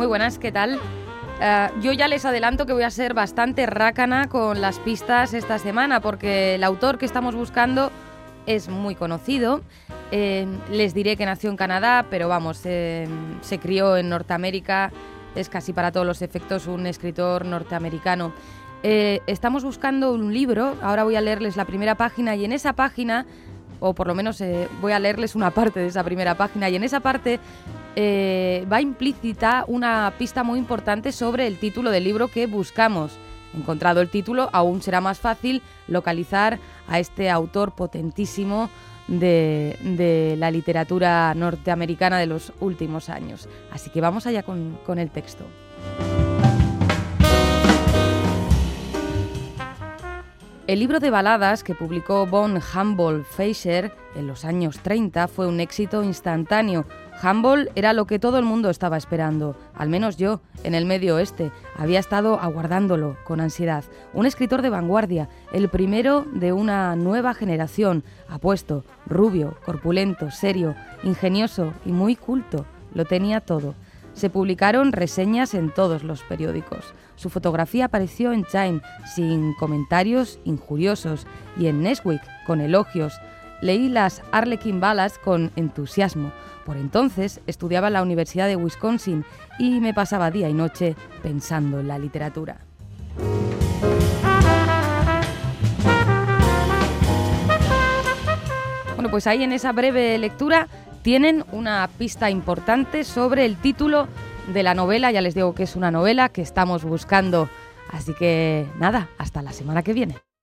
Muy buenas, ¿qué tal? Yo ya les adelanto que voy a ser bastante rácana con las pistas esta semana porque el autor que estamos buscando es muy conocido. Les diré que nació en Canadá, pero vamos, se crió en Norteamérica. Es casi para todos los efectos un escritor norteamericano. Estamos buscando un libro, ahora voy a leerles la primera página y en esa página, o por lo menos voy a leerles una parte de esa primera página y en esa parte va implícita una pista muy importante sobre el título del libro que buscamos. Encontrado el título, aún será más fácil localizar a este autor potentísimo de la literatura norteamericana de los últimos años. Así que vamos allá con el texto. El libro de baladas que publicó von Humboldt Fischer en los años 30 fue un éxito instantáneo. Humboldt era lo que todo el mundo estaba esperando, al menos yo, en el Medio Oeste. Había estado aguardándolo con ansiedad. Un escritor de vanguardia, el primero de una nueva generación, apuesto, rubio, corpulento, serio, ingenioso y muy culto. Lo tenía todo. Se publicaron reseñas en todos los periódicos. Su fotografía apareció en Time sin comentarios injuriosos y en Newsweek con elogios. Leí las Harlequin Ballads con entusiasmo. Por entonces estudiaba en la Universidad de Wisconsin y me pasaba día y noche pensando en la literatura. Bueno, pues ahí en esa breve lectura tienen una pista importante sobre el título de la novela. Ya les digo que es una novela que estamos buscando. Así que nada, hasta la semana que viene.